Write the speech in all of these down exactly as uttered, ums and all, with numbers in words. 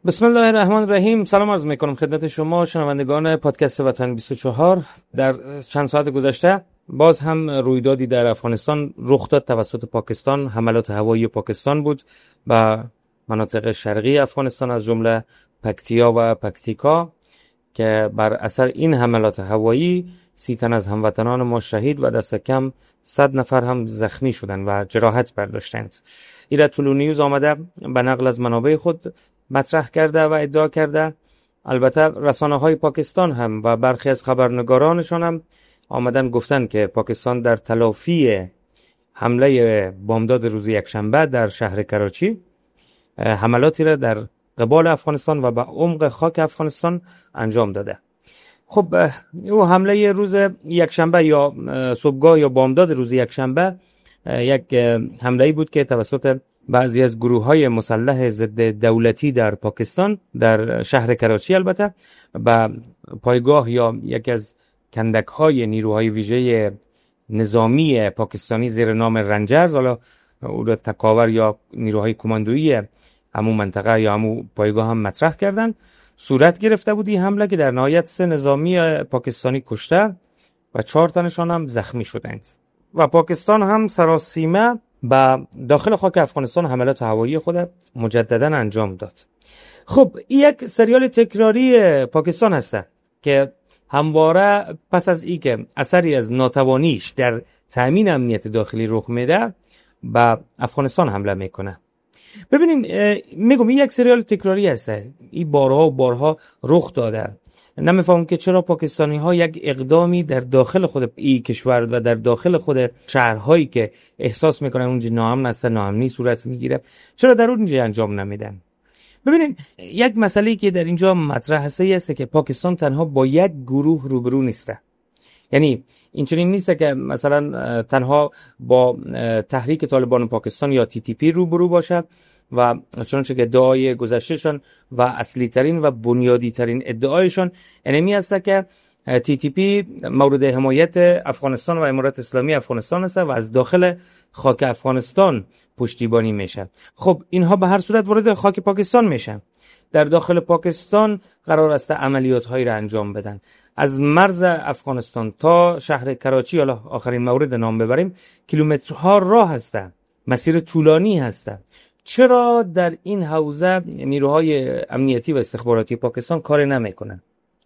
بسم الله الرحمن الرحیم. سلام عرض میکنم خدمت شما شنوندگان پادکست وطن بیست و چهار. در چند ساعت گذشته باز هم رویدادی در افغانستان رخ داد توسط پاکستان. حملات هوایی پاکستان بود و مناطق شرقی افغانستان از جمله پکتیا و پکتیکا که بر اثر این حملات هوایی سی تن از هموطنان ما شهید و دست کم صد نفر هم زخمی شدند و جراحت برداشتند. ایراد طلو نیوز آمده به نقل از منابع خود مطرح کرده و ادعا کرده. البته رسانه های پاکستان هم و برخی از خبرنگارانشان هم آمدن گفتن که پاکستان در تلافی حمله بامداد روز یکشنبه در شهر کراچی حملاتی را در قبال افغانستان و به عمق خاک افغانستان انجام داده. خب او حمله روز یکشنبه یا صبحگاه یا بامداد روز یکشنبه یک حمله‌ای بود که توسط بعضی از گروه‌های مسلح ضد دولتی در پاکستان در شهر کراچی البته به پایگاه یا یکی از کندک‌های نیروهای ویژه نظامی پاکستانی زیر نام رنجرز، حالا او را تکاور یا نیروهای کماندویی همون منطقه یا همون پایگاه هم مطرح کردند، صورت گرفته بود این حمله که در نهایت سه نظامی پاکستانی کشته و چهار تنشان هم زخمی شدند و پاکستان هم سراسیمه با داخل خاک افغانستان حملات هوایی خود مجددا انجام داد. خب این یک سریال تکراری پاکستان هست که همواره پس از این که اثری از ناتوانیش در تامین امنیت داخلی رخ میده به افغانستان حمله میکنه. ببینیم میگم این یک سریال تکراری هست، این بارها و بارها رخ داده. نمیفهمم که چرا پاکستانی ها یک اقدامی در داخل خود این کشور و در داخل خود شهرهایی که احساس میکنن اونجا ناامن است، ناامنی صورت میگیره، چرا در اونجا انجام نمیدن. ببینید یک مسئله که در اینجا مطرح هست این است که پاکستان تنها با یک گروه روبرو نیسته. یعنی اینچنین نیست که مثلا تنها با تحریک طالبان پاکستان یا تی تی پی روبرو باشه و چنانچه که ادعای گذشتهشان و اصلی ترین و بنیادی ترین ادعایشان اینمی است که تی تی پی مورد حمایت افغانستان و امارت اسلامی افغانستان است و از داخل خاک افغانستان پشتیبانی میشه. خب اینها به هر صورت وارد خاک پاکستان میشن، در داخل پاکستان قرار است عملیات هایی را انجام بدن. از مرز افغانستان تا شهر کراچی، حالا آخرین مورد نام ببریم، کیلومترها راه هست، مسیر طولانی هست. چرا در این حوزه نیروهای امنیتی و استخباراتی پاکستان کار نمیکنن؟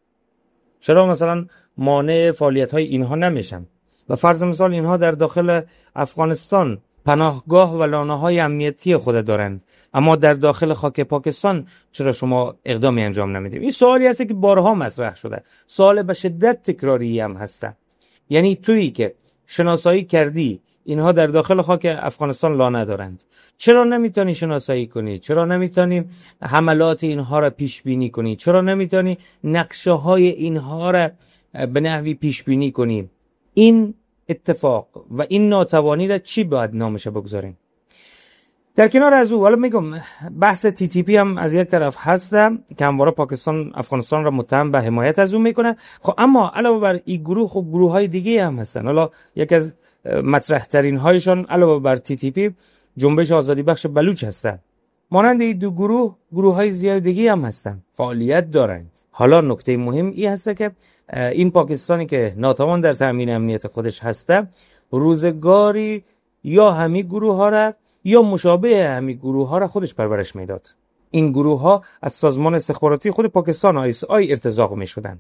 چرا مثلا مانع فعالیت های اینها نمیشن؟ و فرض مثال اینها در داخل افغانستان پناهگاه و لانه های امنیتی خود دارند، اما در داخل خاک پاکستان چرا شما اقدامی انجام نمیدید؟ این سوالی هست که بارها مطرح شده، سوال به شدت تکراری هم هست. یعنی تویی که شناسایی کردی اینها در داخل خاک افغانستان لانه دارند، چرا نمیتونی شناسایی کنی؟ چرا نمیتونی حملات اینها را پیش بینی کنی؟ چرا نمیتونی نقشه های اینها را به نحوی پیش بینی کنی؟ این اتفاق و این ناتوانی را چی باید نامش بگذاریم؟ در کنار از او، حالا میگم بحث تی تی پی هم از یک طرف هست که همواره پاکستان افغانستان را متهم به حمایت از اون میکنه. خب اما علاوه بر این گروه خب گروه های دیگه هم هستن. حالا یک از مطرح ترین هایشان علاوه بر تی تی پی جنبش آزادی بخش بلوچ هستن. مانند این دو گروه گروه های زیاد دیگه هم هستن، فعالیت دارند. حالا نکته مهم این هست که این پاکستانی که ناتوان در تامین امنیت خودش هسته، روزگاری یا همین گروه ها را یا مشابه همین گروه ها را خودش پرورش میداد. این گروه ها از سازمان استخباراتی خود پاکستان آی اس آی ارتزاق می شدن،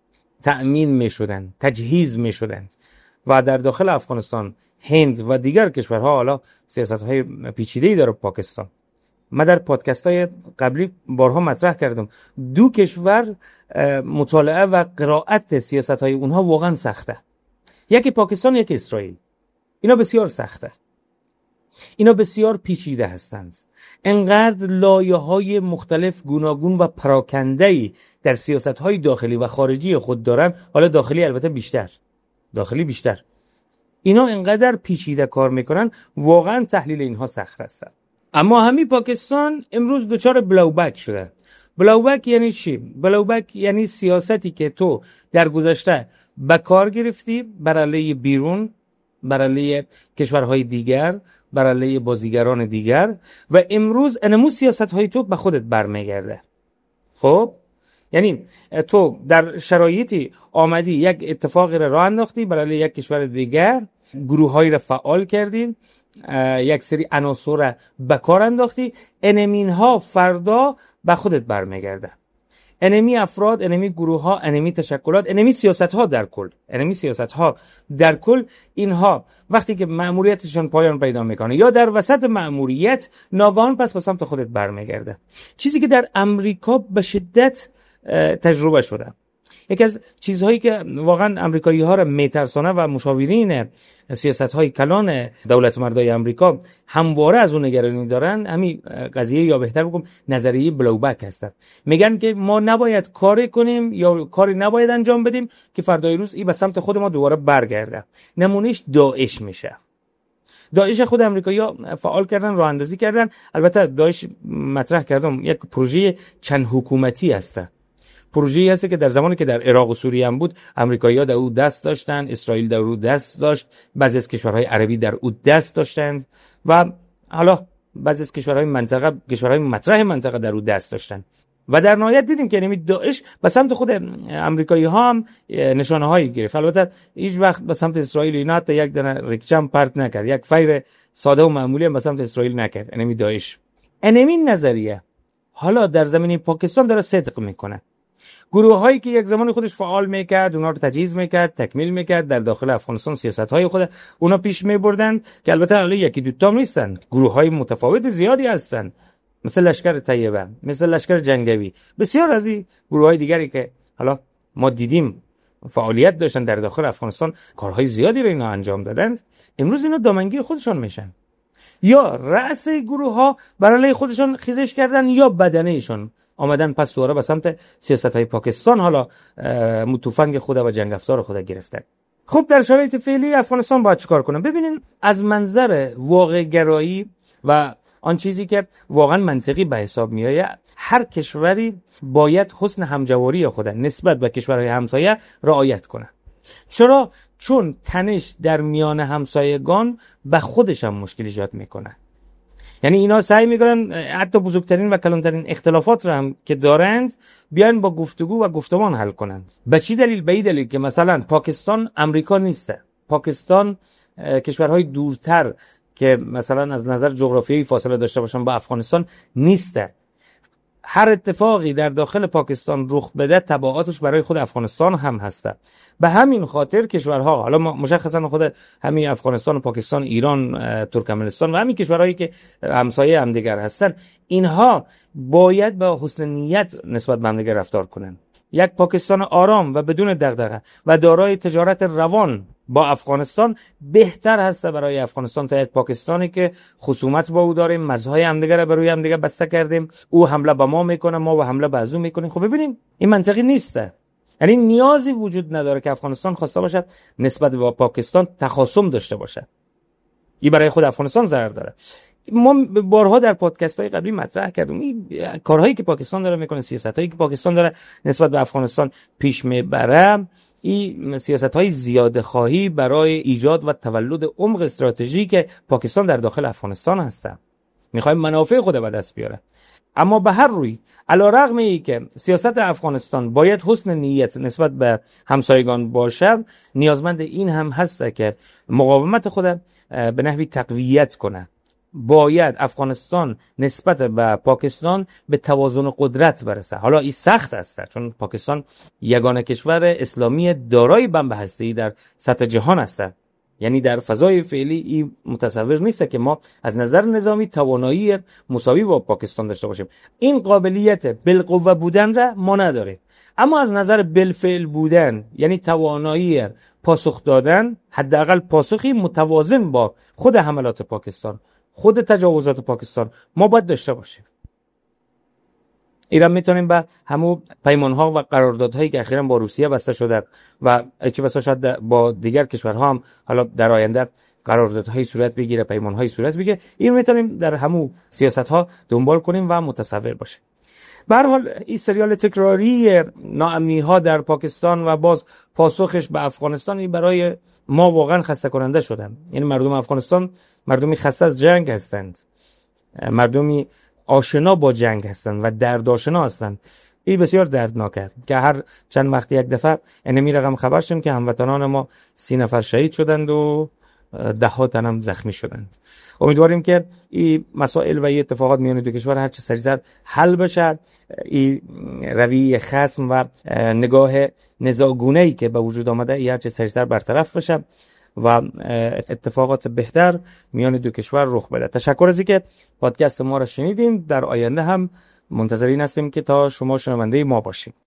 تأمین می شدن، تجهیز می شدند و در داخل افغانستان، هند و دیگر کشورها حالا سیاست های پیچیده‌ای داره پاکستان. من در پادکست های قبلی بارها مطرح کردم دو کشور مطالعه و قرائت سیاست های اونها واقعا سخته. یکی پاکستان، یکی اسرائیل. اینا بسیار سخته، اینا بسیار پیچیده هستند. انقدر لایه های مختلف گوناگون و پراکنده‌ای در سیاست های داخلی و خارجی خود دارن، حالا داخلی البته بیشتر، داخلی بیشتر. اینا انقدر پیچیده کار میکنن واقعا تحلیل اینها سخت است. اما همین پاکستان امروز دچار بلوبک شده. بلوبک یعنی چی؟ بلوبک یعنی سیاستی که تو در گذشته به کار گرفتی بر علیه بیرون، بر علیه کشورهای دیگر، بر علیه بازیگران دیگر و امروز انمو سیاست های تو به خودت برمیگرده. خب یعنی تو در شرایطی آمدی یک اتفاقی را راه انداختی برای یک کشور دیگر، گروه‌هایی را فعال کردی، یک سری عناصر را به کار انداختی، انمین ها فردا به خودت برمیگرده. انمی افراد، انمی گروه ها، انمی تشکلات، انمی سیاست ها در کل، انمی سیاست ها در کل، اینها وقتی که مأموریتشون پایان پیدا میکنه یا در وسط مأموریت ناگهان پس به سمت خودت برمیگرده. چیزی که در امریکا به شدت تجربه شده، یکی از چیزهایی که واقعا امریکایی ها را میترسانه و مشاورین سیاست های کلان دولت مردای امریکا همواره از اون نگرانی دارن، همین قضیه یا بهتر بگم نظریه بلوبک هست. میگن که ما نباید کاری کنیم یا کاری نباید انجام بدیم که فردای روز این به سمت خود ما دوباره برگرده. نمونهش داعش میشه. داعش خود امریکایی‌ها فعال کردن، راه اندازی کردن. البته داعش مطرح کردم یک پروژه چند حکومتی هسته. پروژه‌ای هست که در زمانی که در عراق و سوریه هم بود، امریکایی‌ها در او دست داشتن، اسرائیل در او دست داشت، بعضی از کشورهای عربی در او دست داشتند و حالا بعضی از کشورهای منطقه، کشورهای مطرح منطقه در او دست داشتن و در نهایت دیدیم که نمی داعش به سمت خود امریکایی‌ها هم نشانه‌هایی گرفت. البته هیچ وقت به سمت اسرائیل اینا حتی یک دونه ریکچم پرت نکرد، یک فایر ساده و معمولی هم به سمت اسرائیل نکرد. نمی داعش انمی نظریه حالا در زمینه پاکستان داره صدق میکنه. گروه هایی که یک زمانی خودش فعال میکرد، اونا رو تجهیز میکرد، تکمیل میکرد، در داخل افغانستان سیاست های خود اونا پیش میبردن که البته حالا یکی دو تا نیستن، گروه های متفاوت زیادی هستن، مثل لشکر طیبه، مثل لشکر جنگوی، بسیار از این گروه های دیگری که حالا ما دیدیم فعالیت داشتن در داخل افغانستان، کارهای زیادی رو اینا انجام دادند. امروز اینا دامنگیر خودشون میشن، یا رأس گروه ها برای خودشون خیزش کردن یا بدنهشون آمدن پس دوباره به سمت سیاست های پاکستان حالا متوفنگ خود و جنگ افزار خود گرفتن. خب در شرایط فعلی افغانستان باید چیکار کنه؟ ببینین از منظر واقع گرایی و آن چیزی که واقعا منطقی به حساب میآید، هر کشوری باید حسن همجواری خود نسبت به کشورهای همسایه رعایت کنه. چرا؟ چون تنش در میان همسایگان به خودش هم مشکل ایجاد میکنه. یعنی اینا سعی میکنن حتی بزرگترین و کلانترین اختلافات را هم که دارند بیان با گفتگو و گفتمان حل کنند. به چی دلیل؟ به این دلیل که مثلا پاکستان امریکا نیسته. پاکستان کشورهای دورتر که مثلا از نظر جغرافیایی فاصله داشته باشن با افغانستان نیسته. هر اتفاقی در داخل پاکستان رخ بده تبعاتش برای خود افغانستان هم هسته. به همین خاطر کشورها، حالا مشخصا خود همین افغانستان و پاکستان، ایران، ترکمنستان و همین کشورهایی که همسایه هم دیگر هستن، اینها باید با حسن نیت نسبت به هم دیگر رفتار کنن. یک پاکستان آرام و بدون دغدغه و دارای تجارت روان با افغانستان بهتر هست برای افغانستان تا یک پاکستانی که خصومت با او داریم، مرزهای همدیگه را بر روی همدیگه بسته کردیم، او حمله به ما میکنه، ما به حمله به او میکنیم. خب ببینیم این منطقی نیسته. یعنی نیازی وجود نداره که افغانستان خواسته باشد نسبت به پاکستان تخاصم داشته باشه. این برای خود افغانستان ضرر داره. ما بارها در پادکست های قبلی مطرح کردیم این کارهایی که پاکستان داره میکنه، سیاستایی که پاکستان داره نسبت به افغانستان پیش میبره، این سیاست‌های زیاده خواهی برای ایجاد و تولد عمق استراتژیک که پاکستان در داخل افغانستان هسته. میخوایم منافع خود به دست بیاره. اما به هر روی علیرغم این که سیاست افغانستان باید حسن نیت نسبت به همسایگان باشه، نیازمند این هم هست که مقاومت خود به نحوی تقویت کنه. باید افغانستان نسبت به پاکستان به توازن قدرت برسه. حالا این سخت است چون پاکستان یگانه کشور اسلامی دارای بمب هسته‌ای در سطح جهان است. یعنی در فضای فعلی این متصور نیست که ما از نظر نظامی توانایی مساوی با پاکستان داشته باشیم. این قابلیت بالقوه بودن را ما نداریم. اما از نظر بالفعل بودن، یعنی توانایی پاسخ دادن، حداقل پاسخی متوازن با خود حملات پاکستان، خود تجاوزات پاکستان ما باید داشته باشیم. ایران میتونیم به همون پیمان‌ها و قراردادهایی که اخیراً با روسیه بسته شده و چه بسا شاید با دیگر کشورها هم حالا در آینده قراردادهای صورت بگیره، پیمان‌های صورت بگیره، این میتونیم در همون سیاست‌ها دنبال کنیم و متصور باشیم. به هر حال این سریال تکراری ناامنی‌ها در پاکستان و باز پاسخش به افغانستان برای ما واقعا خسته کننده شده. یعنی مردم افغانستان مردمی خسته از جنگ هستند، مردمی آشنا با جنگ هستند و درد آشنا هستند. این بسیار دردناکه که هر چند وقت یک دفعه انمی رقم خبر شدیم که هموطنان ما سی نفر شهید شدند و ده ها تن هم زخمی شدند. امیدواریم که این مسائل و این اتفاقات میان دو کشور هر چه سریعتر حل بشه، این رویه خصم و نگاه نزاع‌گونه‌ای که به وجود آمده این هر چه سریعتر برطرف بشه و اتفاقات بهتر میان دو کشور رخ بده. تشکر از اینکه پادکست ما را شنیدین. در آینده هم منتظرین هستیم که تا شما شنونده ما باشیم.